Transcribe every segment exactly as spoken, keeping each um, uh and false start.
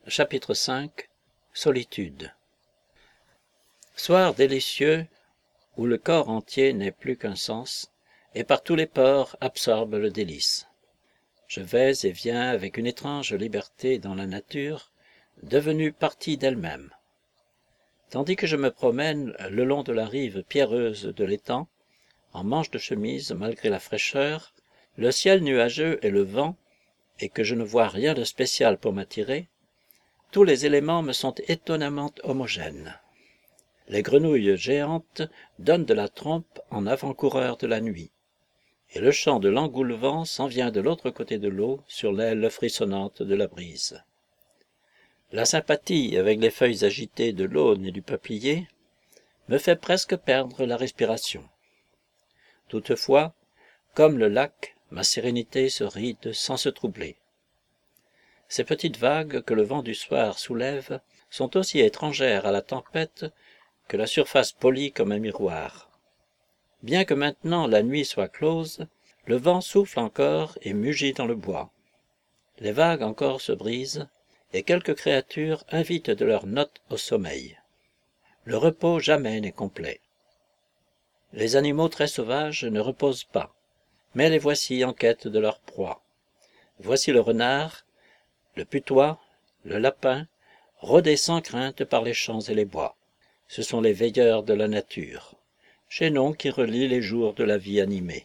Chapitre cinq. Solitude. Soir délicieux, où le corps entier n'est plus qu'un sens, et par tous les pores absorbe le délice. Je vais et viens avec une étrange liberté dans la nature, devenue partie d'elle-même. Tandis que je me promène le long de la rive pierreuse de l'étang, en manche de chemise malgré la fraîcheur, le ciel nuageux et le vent, et que je ne vois rien de spécial pour m'attirer, tous les éléments me sont étonnamment homogènes. Les grenouilles géantes donnent de la trompe en avant-coureurs de la nuit, et le chant de l'engoulevent s'en vient de l'autre côté de l'eau sur l'aile frissonnante de la brise. La sympathie avec les feuilles agitées de l'aune et du peuplier me fait presque perdre la respiration. Toutefois, comme le lac, ma sérénité se ride sans se troubler. Ces petites vagues que le vent du soir soulève sont aussi étrangères à la tempête que la surface polie comme un miroir. Bien que maintenant la nuit soit close, le vent souffle encore et mugit dans le bois. Les vagues encore se brisent, et quelques créatures invitent de leurs notes au sommeil. Le repos jamais n'est complet. Les animaux très sauvages ne reposent pas, mais les voici en quête de leur proie. Voici le renard, le putois, le lapin, rôder sans crainte par les champs et les bois. Ce sont les veilleurs de la nature, chaînon qui relie les jours de la vie animée.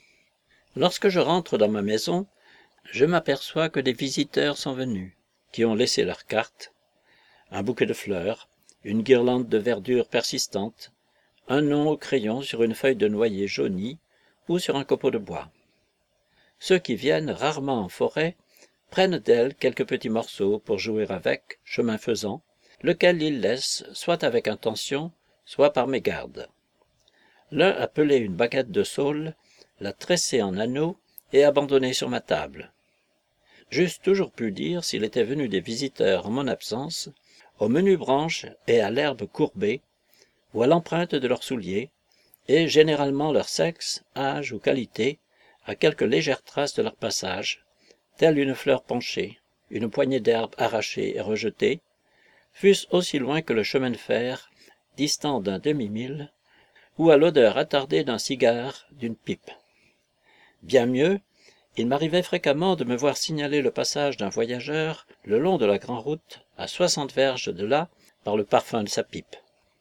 Lorsque je rentre dans ma maison, je m'aperçois que des visiteurs sont venus, qui ont laissé leurs cartes, un bouquet de fleurs, une guirlande de verdure persistante, un nom au crayon sur une feuille de noyer jaunie ou sur un copeau de bois. Ceux qui viennent rarement en forêt prennent d'elle quelques petits morceaux pour jouer avec, chemin faisant, lequel ils laissent soit avec intention, soit par mégarde. L'un a pelé une baguette de saule, l'a tressée en anneaux et abandonnée sur ma table. J'eusse toujours pu dire s'il était venu des visiteurs en mon absence, aux menues branches et à l'herbe courbée, ou à l'empreinte de leurs souliers, et généralement leur sexe, âge ou qualité, à quelques légères traces de leur passage, telle une fleur penchée, une poignée d'herbe arrachée et rejetée, fût-ce aussi loin que le chemin de fer, distant d'un demi-mille, ou à l'odeur attardée d'un cigare, d'une pipe. Bien mieux, il m'arrivait fréquemment de me voir signaler le passage d'un voyageur le long de la grande route, à soixante verges de là, par le parfum de sa pipe.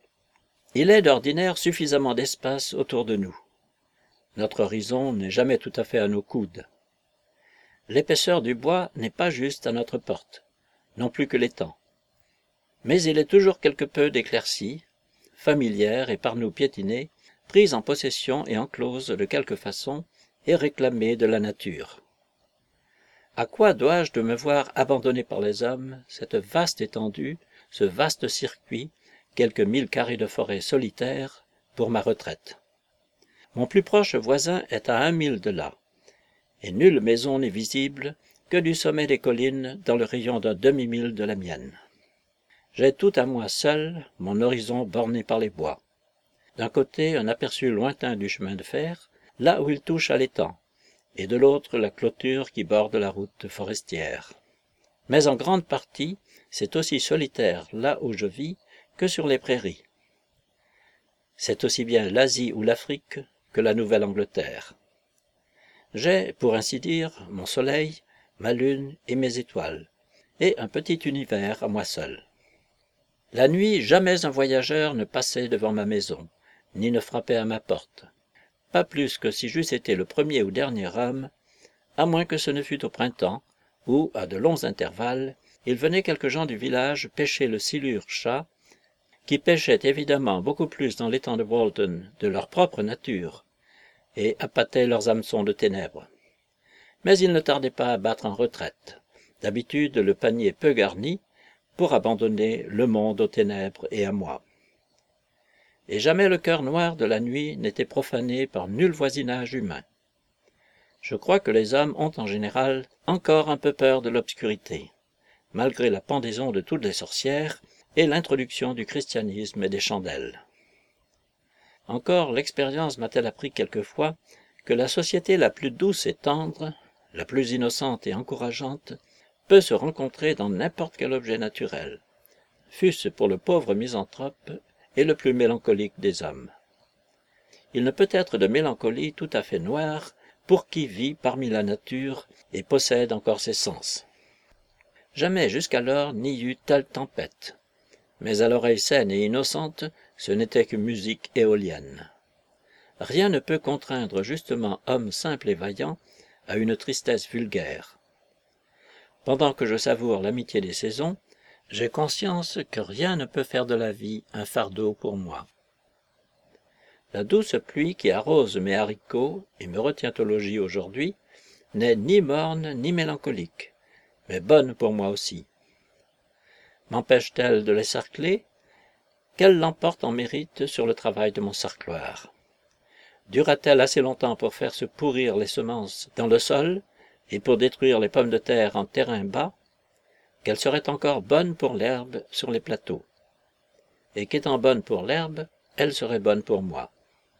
Il est d'ordinaire suffisamment d'espace autour de nous. Notre horizon n'est jamais tout à fait à nos coudes. L'épaisseur du bois n'est pas juste à notre porte, non plus que l'étang. Mais il est toujours quelque peu d'éclaircie, familière et par nous piétinée, prise en possession et enclose de quelque façon, et réclamée de la nature. À quoi dois-je de me voir abandonné par les hommes, cette vaste étendue, ce vaste circuit, quelques mille carrés de forêt solitaire, pour ma retraite? Mon plus proche voisin est à un mille de là, et nulle maison n'est visible que du sommet des collines dans le rayon d'un demi-mille de la mienne. J'ai tout à moi seul, mon horizon borné par les bois. D'un côté, un aperçu lointain du chemin de fer, là où il touche à l'étang, et de l'autre la clôture qui borde la route forestière. Mais en grande partie, c'est aussi solitaire là où je vis que sur les prairies. C'est aussi bien l'Asie ou l'Afrique que la Nouvelle-Angleterre. J'ai, pour ainsi dire, mon soleil, ma lune et mes étoiles, et un petit univers à moi seul. La nuit, jamais un voyageur ne passait devant ma maison, ni ne frappait à ma porte. Pas plus que si j'eusse été le premier ou dernier homme, à moins que ce ne fût au printemps, où, à de longs intervalles, il venait quelques gens du village pêcher le silure chat, qui pêchaient évidemment beaucoup plus dans l'étang de Walton de leur propre nature, et appâtaient leurs hameçons de ténèbres. Mais ils ne tardaient pas à battre en retraite, d'habitude le panier peu garni, pour abandonner le monde aux ténèbres et à moi. Et jamais le cœur noir de la nuit n'était profané par nul voisinage humain. Je crois que les hommes ont en général encore un peu peur de l'obscurité, malgré la pendaison de toutes les sorcières et l'introduction du christianisme et des chandelles. Encore l'expérience m'a-t-elle appris quelquefois que la société la plus douce et tendre, la plus innocente et encourageante, peut se rencontrer dans n'importe quel objet naturel, fût-ce pour le pauvre misanthrope et le plus mélancolique des hommes. Il ne peut être de mélancolie tout à fait noire pour qui vit parmi la nature et possède encore ses sens. Jamais jusqu'alors n'y eut telle tempête, mais à l'oreille saine et innocente, ce n'était que musique éolienne. Rien ne peut contraindre justement homme simple et vaillant à une tristesse vulgaire. Pendant que je savoure l'amitié des saisons, j'ai conscience que rien ne peut faire de la vie un fardeau pour moi. La douce pluie qui arrose mes haricots et me retient au logis aujourd'hui n'est ni morne ni mélancolique, mais bonne pour moi aussi. M'empêche-t-elle de les sarcler? Qu'elle l'emporte en mérite sur le travail de mon sarcloir. Dura-t-elle assez longtemps pour faire se pourrir les semences dans le sol et pour détruire les pommes de terre en terrain bas? Qu'elle serait encore bonne pour l'herbe sur les plateaux. Et qu'étant bonne pour l'herbe, elle serait bonne pour moi.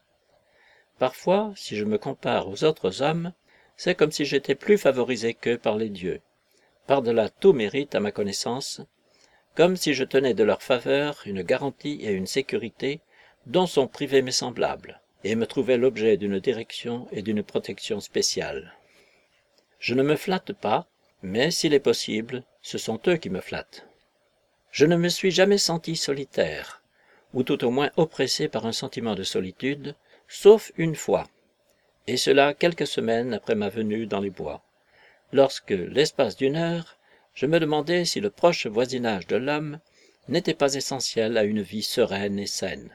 Parfois, si je me compare aux autres hommes, c'est comme si j'étais plus favorisé qu'eux par les dieux, par-delà tout mérite à ma connaissance, comme si je tenais de leur faveur une garantie et une sécurité dont sont privés mes semblables, et me trouvais l'objet d'une direction et d'une protection spéciale. Je ne me flatte pas, mais s'il est possible, ce sont eux qui me flattent. Je ne me suis jamais senti solitaire, ou tout au moins oppressé par un sentiment de solitude, sauf une fois, et cela quelques semaines après ma venue dans les bois, lorsque, l'espace d'une heure, je me demandais si le proche voisinage de l'homme n'était pas essentiel à une vie sereine et saine.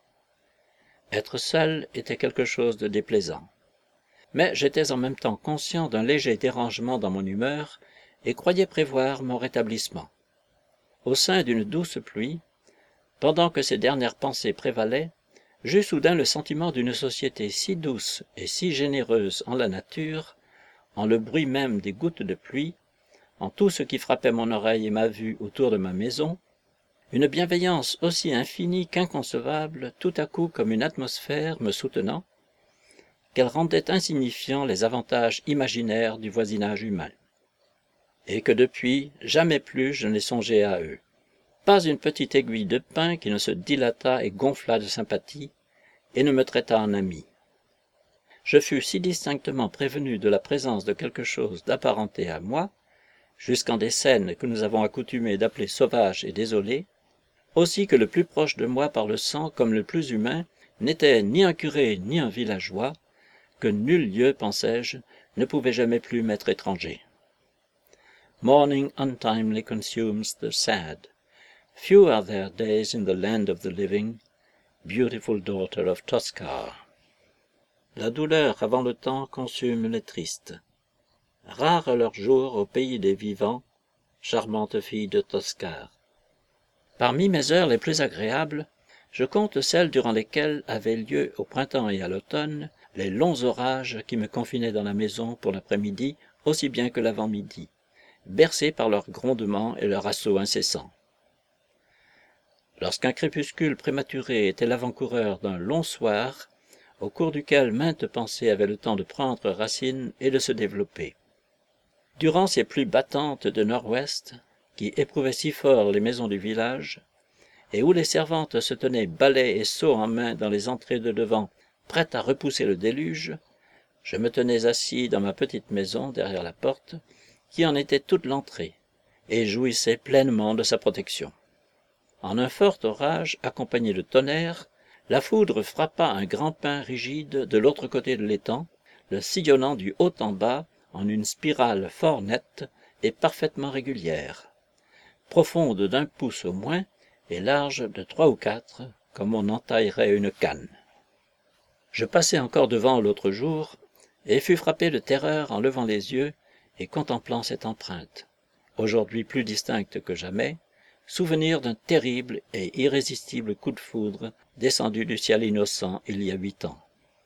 Être seul était quelque chose de déplaisant, mais j'étais en même temps conscient d'un léger dérangement dans mon humeur et croyais prévoir mon rétablissement. Au sein d'une douce pluie, pendant que ces dernières pensées prévalaient, j'eus soudain le sentiment d'une société si douce et si généreuse en la nature, en le bruit même des gouttes de pluie, en tout ce qui frappait mon oreille et ma vue autour de ma maison, une bienveillance aussi infinie qu'inconcevable, tout à coup comme une atmosphère me soutenant, qu'elle rendait insignifiants les avantages imaginaires du voisinage humain, et que depuis, jamais plus je n'ai songé à eux. Pas une petite aiguille de pin qui ne se dilatât et gonflât de sympathie, et ne me traitât en ami. Je fus si distinctement prévenu de la présence de quelque chose d'apparenté à moi, jusqu'en des scènes que nous avons accoutumé d'appeler sauvages et désolées, aussi que le plus proche de moi par le sang comme le plus humain n'était ni un curé ni un villageois, que nul lieu, pensais-je, ne pouvait jamais plus m'être étranger. Morning untimely consumes the sad. Few are there days in the land of the living, beautiful daughter of Toscar. La douleur avant le temps consume les tristes. Rares leurs jours au pays des vivants, charmante fille de Toscar. Parmi mes heures les plus agréables, je compte celles durant lesquelles avaient lieu au printemps et à l'automne les longs orages qui me confinaient dans la maison pour l'après-midi aussi bien que l'avant-midi, bercés par leurs grondements et leur assaut incessant. Lorsqu'un crépuscule prématuré était l'avant-coureur d'un long soir, au cours duquel maintes pensées avaient le temps de prendre racine et de se développer. Durant ces pluies battantes de nord-ouest, qui éprouvaient si fort les maisons du village, et où les servantes se tenaient balais et seaux en main dans les entrées de devant, prêtes à repousser le déluge, je me tenais assis dans ma petite maison derrière la porte, qui en était toute l'entrée, et jouissais pleinement de sa protection. En un fort orage, accompagné de tonnerre, la foudre frappa un grand pin rigide de l'autre côté de l'étang, le sillonnant du haut en bas en une spirale fort nette et parfaitement régulière, profonde d'un pouce au moins et large de trois ou quatre, comme on entaillerait une canne. Je passai encore devant l'autre jour, et fus frappé de terreur en levant les yeux et contemplant cette empreinte, aujourd'hui plus distincte que jamais, souvenir d'un terrible et irrésistible coup de foudre descendu du ciel innocent il y a huit ans.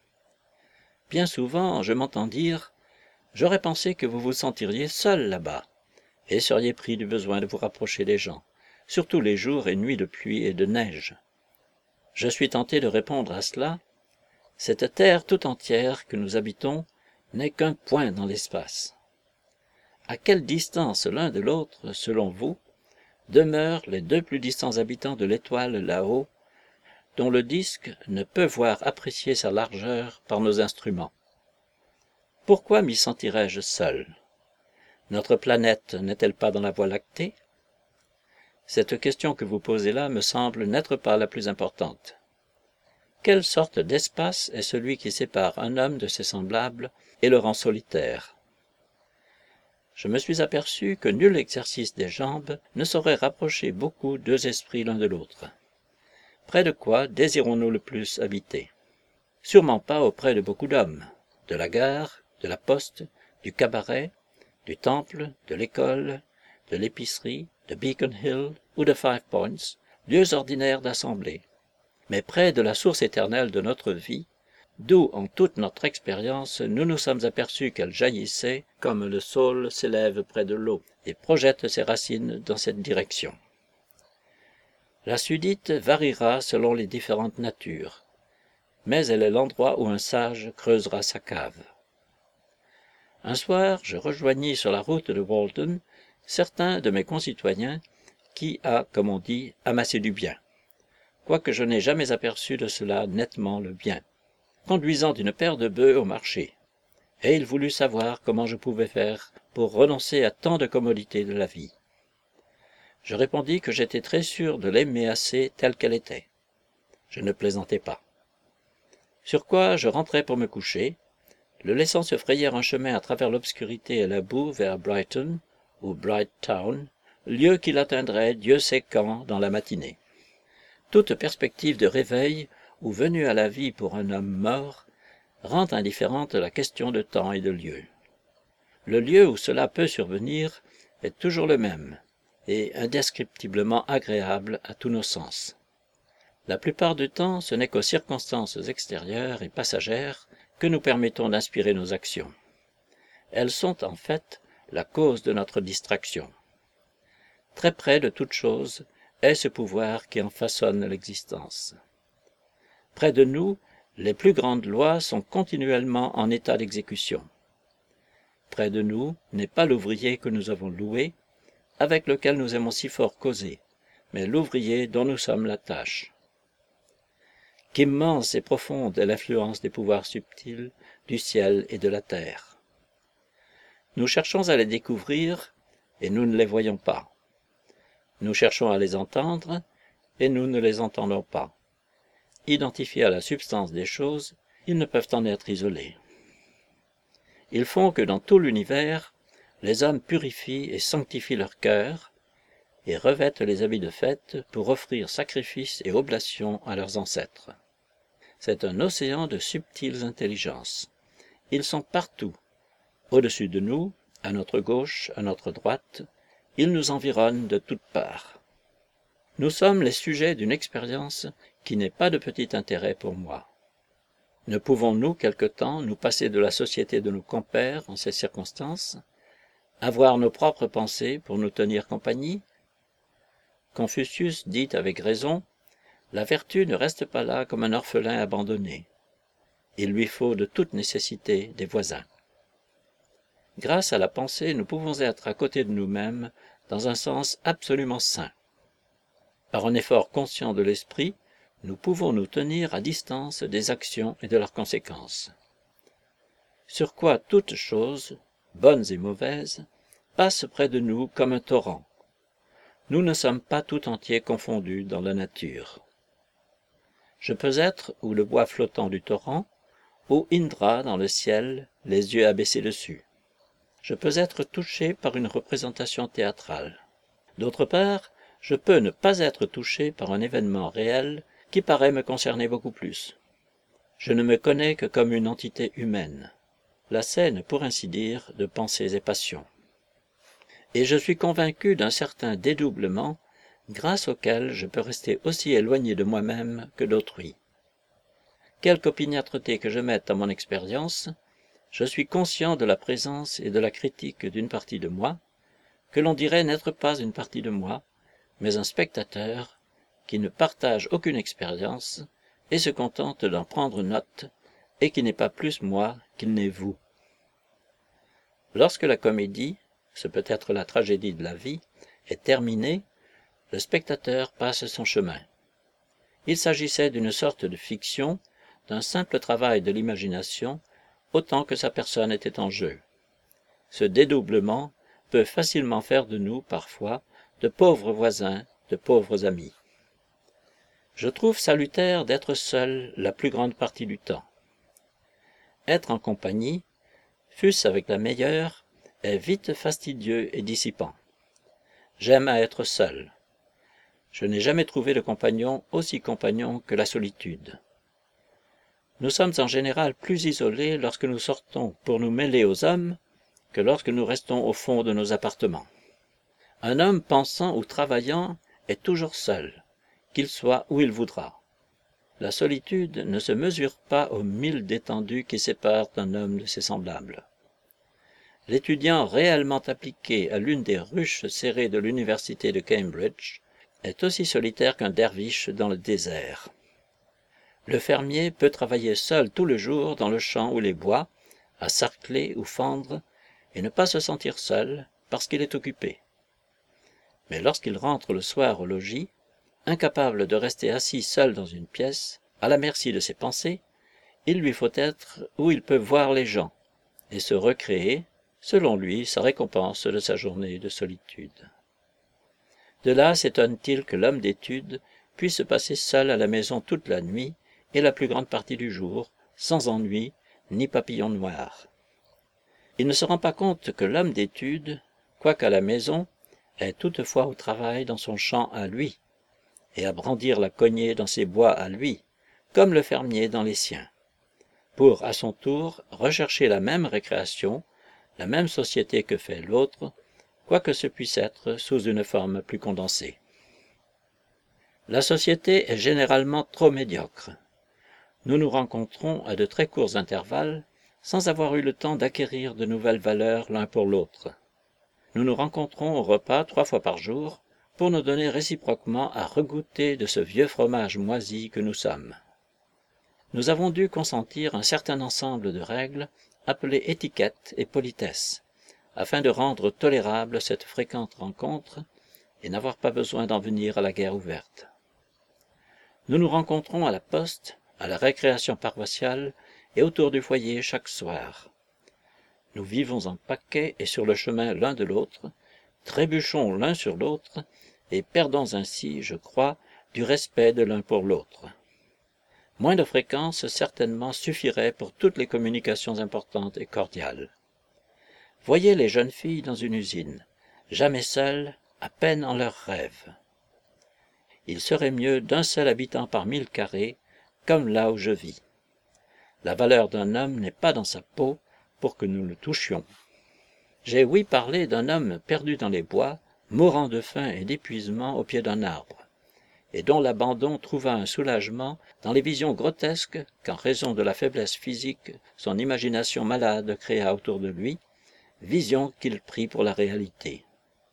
Bien souvent, je m'entends dire « J'aurais pensé que vous vous sentiriez seul là-bas, et seriez pris du besoin de vous rapprocher des gens, surtout les jours et nuits de pluie et de neige. » Je suis tenté de répondre à cela. Cette terre tout entière que nous habitons n'est qu'un point dans l'espace. À quelle distance l'un de l'autre, selon vous, demeurent les deux plus distants habitants de l'étoile là-haut, dont le disque ne peut voir apprécier sa largeur par nos instruments? Pourquoi m'y sentirais-je seul? Notre planète n'est-elle pas dans la Voie lactée? Cette question que vous posez là me semble n'être pas la plus importante. Quelle sorte d'espace est celui qui sépare un homme de ses semblables et le rend solitaire? Je me suis aperçu que nul exercice des jambes ne saurait rapprocher beaucoup deux esprits l'un de l'autre. Près de quoi désirons-nous le plus habiter? Sûrement pas auprès de beaucoup d'hommes, de la gare, de la poste, du cabaret, du temple, de l'école, de l'épicerie, de Beacon Hill ou de Five Points, lieux ordinaires d'assemblée, mais près de la source éternelle de notre vie, d'où en toute notre expérience nous nous sommes aperçus qu'elle jaillissait, comme le saule s'élève près de l'eau et projette ses racines dans cette direction. La sudite variera selon les différentes natures, mais elle est l'endroit où un sage creusera sa cave. Un soir, je rejoignis sur la route de Walton certains de mes concitoyens qui a, comme on dit, amassé du bien, quoique je n'ai jamais aperçu de cela nettement le bien, conduisant une paire de bœufs au marché, et il voulut savoir comment je pouvais faire pour renoncer à tant de commodités de la vie. Je répondis que j'étais très sûr de l'aimer assez telle qu'elle était. Je ne plaisantais pas. Sur quoi je rentrai pour me coucher, le laissant se frayer un chemin à travers l'obscurité et la boue vers Brighton, ou Bright Town, lieu qu'il atteindrait Dieu sait quand dans la matinée. Toute perspective de réveil ou venue à la vie pour un homme mort rend indifférente la question de temps et de lieu. Le lieu où cela peut survenir est toujours le même, et indescriptiblement agréable à tous nos sens. La plupart du temps, ce n'est qu'aux circonstances extérieures et passagères que nous permettons d'inspirer nos actions. Elles sont en fait la cause de notre distraction. Très près de toute chose est ce pouvoir qui en façonne l'existence. Près de nous, les plus grandes lois sont continuellement en état d'exécution. Près de nous n'est pas l'ouvrier que nous avons loué, avec lequel nous aimons si fort causer, mais l'ouvrier dont nous sommes la tâche. Qu'immense et profonde est l'influence des pouvoirs subtils du ciel et de la terre. Nous cherchons à les découvrir, et nous ne les voyons pas. Nous cherchons à les entendre, et nous ne les entendons pas. Identifiés à la substance des choses, ils ne peuvent en être isolés. Ils font que dans tout l'univers, les hommes purifient et sanctifient leur cœur, et revêtent les habits de fête pour offrir sacrifices et oblations à leurs ancêtres. C'est un océan de subtiles intelligences. Ils sont partout, au-dessus de nous, à notre gauche, à notre droite, ils nous environnent de toutes parts. Nous sommes les sujets d'une expérience qui n'est pas de petit intérêt pour moi. Ne pouvons-nous quelque temps nous passer de la société de nos compères en ces circonstances, avoir nos propres pensées pour nous tenir compagnie? Confucius dit avec raison, la vertu ne reste pas là comme un orphelin abandonné. Il lui faut de toute nécessité des voisins. Grâce à la pensée, nous pouvons être à côté de nous-mêmes dans un sens absolument sain. Par un effort conscient de l'esprit, nous pouvons nous tenir à distance des actions et de leurs conséquences. Sur quoi toutes choses, bonnes et mauvaises, passent près de nous comme un torrent. Nous ne sommes pas tout entiers confondus dans la nature. Je peux être ou le bois flottant du torrent, ou Indra dans le ciel, les yeux abaissés dessus. Je peux être touché par une représentation théâtrale. D'autre part, je peux ne pas être touché par un événement réel qui paraît me concerner beaucoup plus. Je ne me connais que comme une entité humaine, la scène, pour ainsi dire, de pensées et passions. Et je suis convaincu d'un certain dédoublement, grâce auquel je peux rester aussi éloigné de moi-même que d'autrui. Quelque opiniâtreté que je mette à mon expérience, je suis conscient de la présence et de la critique d'une partie de moi, que l'on dirait n'être pas une partie de moi, mais un spectateur qui ne partage aucune expérience et se contente d'en prendre note, et qui n'est pas plus moi qu'il n'est vous. Lorsque la comédie, ce peut être la tragédie de la vie, est terminée, le spectateur passe son chemin. Il s'agissait d'une sorte de fiction, d'un simple travail de l'imagination, autant que sa personne était en jeu. Ce dédoublement peut facilement faire de nous, parfois, de pauvres voisins, de pauvres amis. Je trouve salutaire d'être seul la plus grande partie du temps. Être en compagnie, fût-ce avec la meilleure, est vite fastidieux et dissipant. J'aime à être seul. Je n'ai jamais trouvé de compagnon aussi compagnon que la solitude. Nous sommes en général plus isolés lorsque nous sortons pour nous mêler aux hommes que lorsque nous restons au fond de nos appartements. Un homme pensant ou travaillant est toujours seul, qu'il soit où il voudra. La solitude ne se mesure pas aux milles d'étendue qui séparent un homme de ses semblables. L'étudiant réellement appliqué à l'une des ruches serrées de l'université de Cambridge est aussi solitaire qu'un derviche dans le désert. Le fermier peut travailler seul tout le jour dans le champ ou les bois, à sarcler ou fendre, et ne pas se sentir seul parce qu'il est occupé. Mais lorsqu'il rentre le soir au logis, incapable de rester assis seul dans une pièce, à la merci de ses pensées, il lui faut être où il peut voir les gens, et se recréer, selon lui, sa récompense de sa journée de solitude. De là s'étonne-t-il que l'homme d'étude puisse passer seul à la maison toute la nuit et la plus grande partie du jour, sans ennui ni papillon noir. Il ne se rend pas compte que l'homme d'étude, quoiqu'à la maison, est toutefois au travail dans son champ à lui, et à brandir la cognée dans ses bois à lui, comme le fermier dans les siens, pour, à son tour, rechercher la même récréation, la même société que fait l'autre, quoique ce puisse être sous une forme plus condensée. La société est généralement trop médiocre. Nous nous rencontrons à de très courts intervalles, sans avoir eu le temps d'acquérir de nouvelles valeurs l'un pour l'autre. Nous nous rencontrons au repas trois fois par jour, pour nous donner réciproquement à regoûter de ce vieux fromage moisi que nous sommes. Nous avons dû consentir un certain ensemble de règles, appelées étiquette et politesse, afin de rendre tolérable cette fréquente rencontre et n'avoir pas besoin d'en venir à la guerre ouverte. Nous nous rencontrons à la poste, à la récréation paroissiale et autour du foyer chaque soir. Nous vivons en paquet et sur le chemin l'un de l'autre, trébuchons l'un sur l'autre et perdons ainsi, je crois, du respect de l'un pour l'autre. Moins de fréquence certainement suffirait pour toutes les communications importantes et cordiales. Voyez les jeunes filles dans une usine, jamais seules, à peine en leurs rêves. Il serait mieux d'un seul habitant par mille carrés, comme là où je vis. La valeur d'un homme n'est pas dans sa peau pour que nous le touchions. J'ai ouï parler d'un homme perdu dans les bois, mourant de faim et d'épuisement au pied d'un arbre, et dont l'abandon trouva un soulagement dans les visions grotesques qu'en raison de la faiblesse physique son imagination malade créa autour de lui, visions qu'il prit pour la réalité.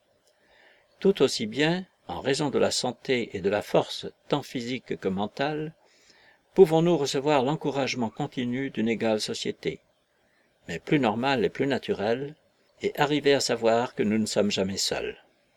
Tout aussi bien, en raison de la santé et de la force tant physique que mentale, pouvons-nous recevoir l'encouragement continu d'une égale société, mais plus normale et plus naturelle, et arriver à savoir que nous ne sommes jamais seuls.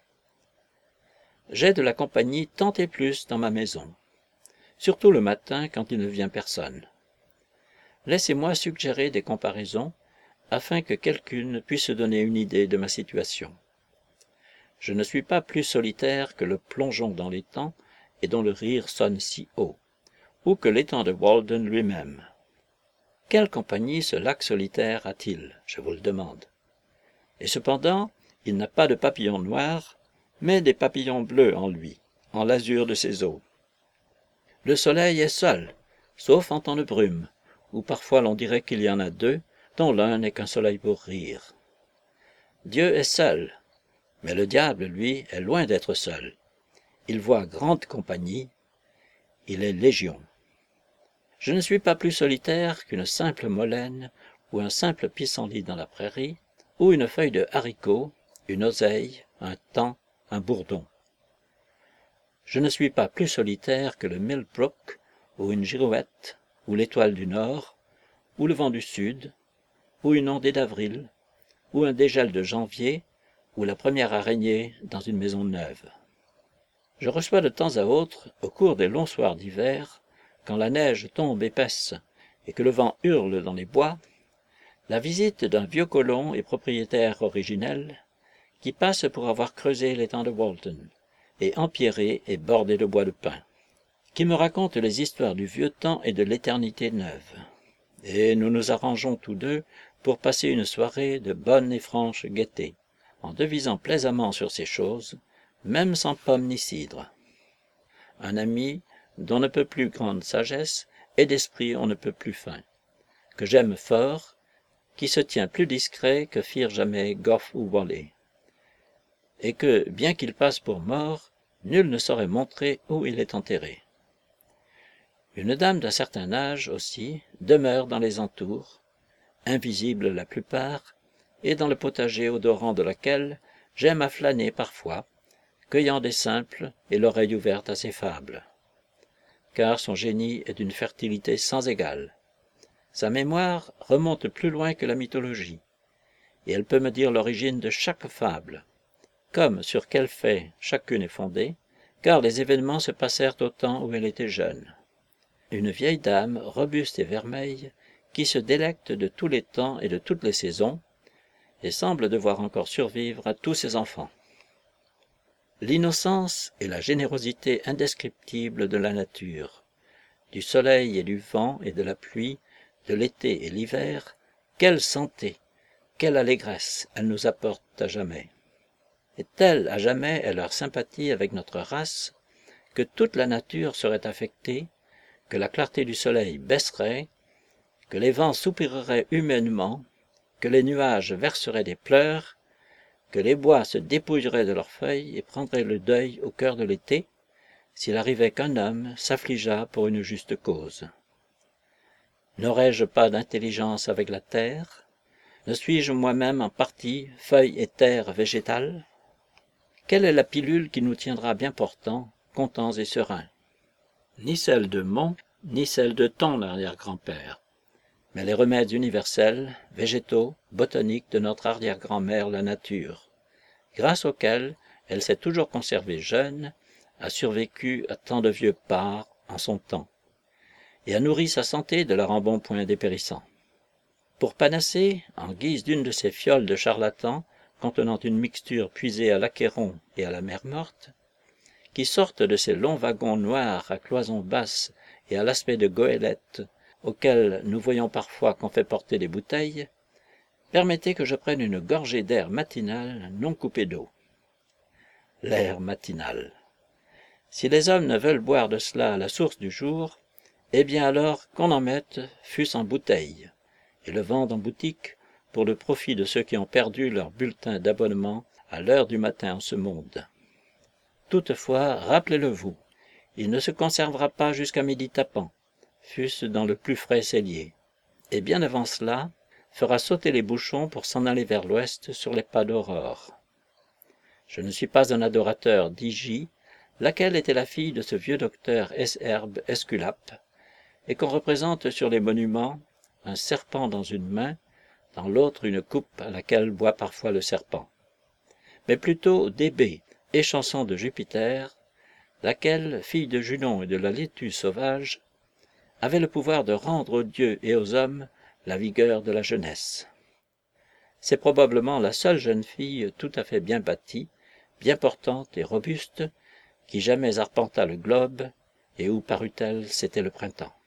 J'ai de la compagnie tant et plus dans ma maison, surtout le matin quand il ne vient personne. Laissez-moi suggérer des comparaisons, afin que quelqu'une puisse donner une idée de ma situation. Je ne suis pas plus solitaire que le plongeon dans l'étang, et dont le rire sonne si haut, ou que l'étang de Walden lui-même. Quelle compagnie ce lac solitaire a-t-il, je vous le demande? Et cependant, il n'a pas de papillons noirs, mais des papillons bleus en lui, en l'azur de ses eaux. Le soleil est seul, sauf en temps de brume, où parfois l'on dirait qu'il y en a deux, dont l'un n'est qu'un soleil pour rire. Dieu est seul, mais le diable, lui, est loin d'être seul. Il voit grande compagnie, il est légion. Je ne suis pas plus solitaire qu'une simple molène ou un simple pissenlit dans la prairie, ou une feuille de haricot, une oseille, un taon, un bourdon. Je ne suis pas plus solitaire que le millbrook, ou une girouette, ou l'étoile du nord, ou le vent du sud, ou une ondée d'avril, ou un dégel de janvier, ou la première araignée dans une maison neuve. Je reçois de temps à autre, au cours des longs soirs d'hiver, quand la neige tombe épaisse et que le vent hurle dans les bois, la visite d'un vieux colon et propriétaire originel qui passe pour avoir creusé l'étang de Walton et empierré et bordé de bois de pin, qui me raconte les histoires du vieux temps et de l'éternité neuve. Et nous nous arrangeons tous deux pour passer une soirée de bonne et franche gaieté, en devisant plaisamment sur ces choses, même sans pomme ni cidre. Un ami d'on ne peut plus grande sagesse et d'esprit on ne peut plus fin, que j'aime fort, qui se tient plus discret que firent jamais Goff ou Whalley, et que, bien qu'il passe pour mort, nul ne saurait montrer où il est enterré. Une dame d'un certain âge aussi demeure dans les entours, invisible la plupart, et dans le potager odorant de laquelle j'aime à flâner parfois, cueillant des simples et l'oreille ouverte à ses fables. Car son génie est d'une fertilité sans égale. Sa mémoire remonte plus loin que la mythologie, et elle peut me dire l'origine de chaque fable, comme sur quels faits chacune est fondée, car les événements se passèrent au temps où elle était jeune. Une vieille dame, robuste et vermeille, qui se délecte de tous les temps et de toutes les saisons, et semble devoir encore survivre à tous ses enfants. L'innocence et la générosité indescriptible de la nature, du soleil et du vent et de la pluie, de l'été et l'hiver, quelle santé, quelle allégresse elle nous apporte à jamais. Et telle à jamais est leur sympathie avec notre race, que toute la nature serait affectée, que la clarté du soleil baisserait, que les vents soupireraient humainement, que les nuages verseraient des pleurs, que les bois se dépouilleraient de leurs feuilles et prendraient le deuil au cœur de l'été, s'il arrivait qu'un homme s'affligeât pour une juste cause. N'aurais-je pas d'intelligence avec la terre? Ne suis-je moi-même en partie feuille et terre végétale? Quelle est la pilule qui nous tiendra bien portants, contents et sereins? Ni celle de mon, ni celle de ton arrière-grand-père, mais les remèdes universels, végétaux, botaniques de notre arrière-grand-mère la nature, grâce auxquels elle s'est toujours conservée jeune, a survécu à tant de vieux parts en son temps, et a nourri sa santé de leur embonpoint dépérissant. Pour panacée, en guise d'une de ces fioles de charlatans contenant une mixture puisée à l'Achéron et à la mer morte, qui sortent de ces longs wagons noirs à cloisons basses et à l'aspect de goélettes auxquels nous voyons parfois qu'on fait porter des bouteilles, permettez que je prenne une gorgée d'air matinal non coupé d'eau. L'air matinal. Si les hommes ne veulent boire de cela à la source du jour, eh bien alors qu'on en mette, fût-ce en bouteille, et le vende en boutique pour le profit de ceux qui ont perdu leur bulletin d'abonnement à l'heure du matin en ce monde. Toutefois, rappelez-le-vous, il ne se conservera pas jusqu'à midi tapant, fût-ce dans le plus frais cellier, et bien avant cela, fera sauter les bouchons pour s'en aller vers l'ouest sur les pas d'Aurore. Je ne suis pas un adorateur d'Hygie, laquelle était la fille de ce vieux docteur Esherbe Esculape, et qu'on représente sur les monuments, un serpent dans une main, dans l'autre une coupe à laquelle boit parfois le serpent, mais plutôt d'Hébé, échanson de Jupiter, laquelle, fille de Junon et de la laitue sauvage, avait le pouvoir de rendre aux dieux et aux hommes la vigueur de la jeunesse. C'est probablement la seule jeune fille tout à fait bien bâtie, bien portante et robuste, qui jamais arpenta le globe, et où parut-elle, c'était le printemps.